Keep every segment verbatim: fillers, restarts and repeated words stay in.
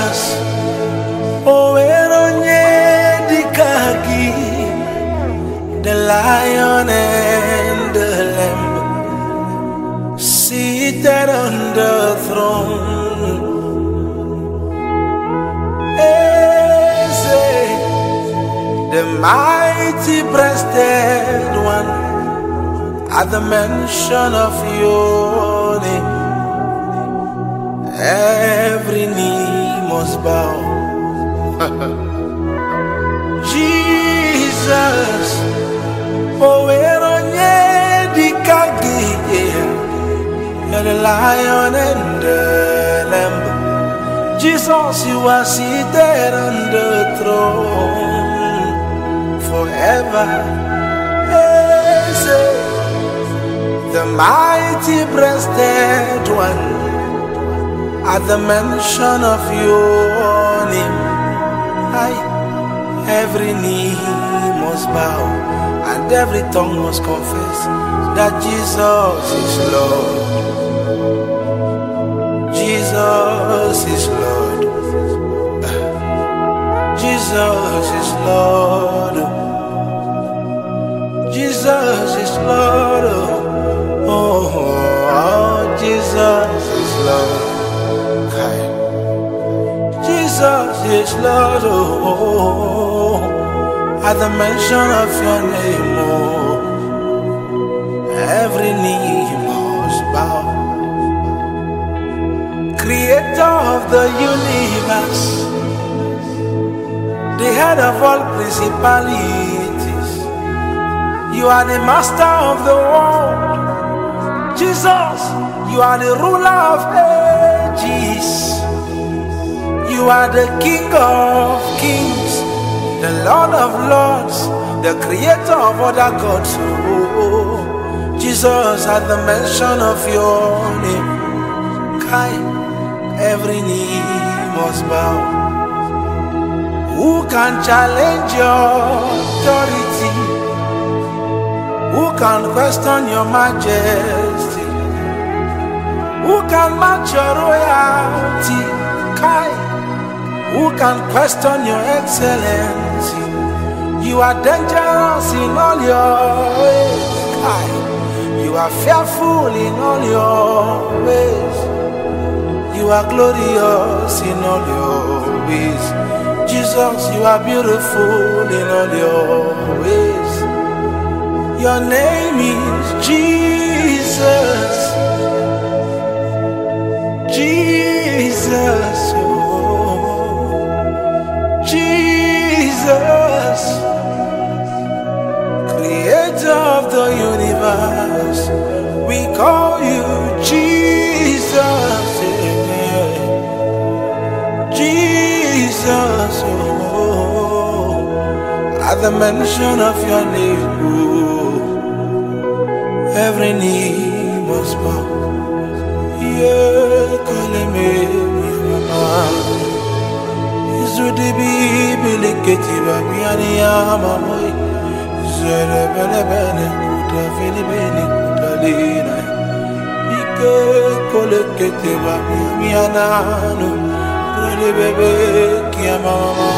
Jesus, oh eronye dikagi, the lion and the lamb, seated on the throne. Eze, the mighty breasted one, at the mention of your name, every knee must bow. Jesus, oh eronye dikagi, you're the lion and the lamb. Jesus, you are seated on the throne forever. Yes, the mighty breasted one, at the mention of your name, I, every knee must bow and every tongue must confess that Jesus is Lord. Jesus is Lord. Jesus is Lord. Jesus is Lord. Oh, oh, Jesus is Lord. Jesus is Lord. Oh, at the mention of your name, oh, every knee must bow. Creator of the universe, the head of all principalities, you are the master of the world. Jesus, you are the ruler of ages. You are the King of kings, the Lord of lords, the creator of other gods. Oh, Jesus, at the mention of your name, kind, every knee must bow. Who can challenge your authority? Who can question your majesty? Who can match your royalty? Kai, who can question your excellency? You are dangerous in all your ways. Kai, you are fearful in all your ways. You are glorious in all your ways. Jesus, you are beautiful in all your ways. Your name is Jesus. Jesus, oh, Jesus, creator of the universe, we call you Jesus. Jesus, oh, at the mention of your name, oh, every knee must bow. Yeah, calling me, mama. Izudi bi biliketi babi aniyama boy. Zere bele bele kuta fili bele kuta lina. Ike koleketi babi miyanano. Bebe kia mama,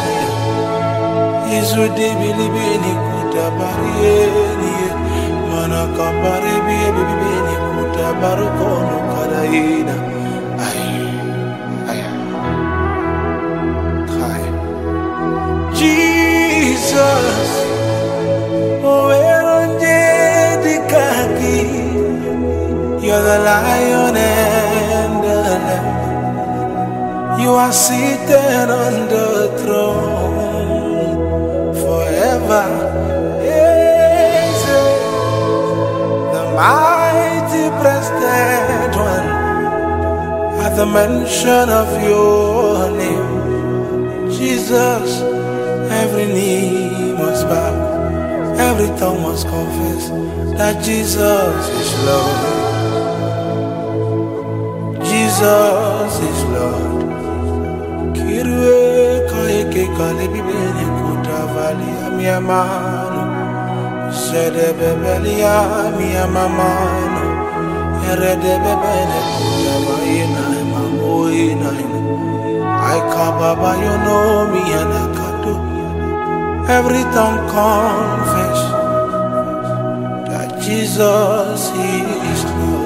Izudi bilibini kuta barieni, mana kapare biye bibini kuta barukono karaina. Ay, ay, ay. Jesus, oh eronje dikagi, you're the lion and the lamb. You are seated on the throne forever. Yes, the mighty breasted one, at the mention of your name, Jesus, every knee must bow, every tongue must confess that Jesus is Lord. Jesus is Lord. Kirwe kaike kale bibeni kutavali amiyamano, zede bebeli amiyamamano, erede bebele kutavaina mamoina. Baba, you know me and I can do. Every tongue confess that Jesus is Lord.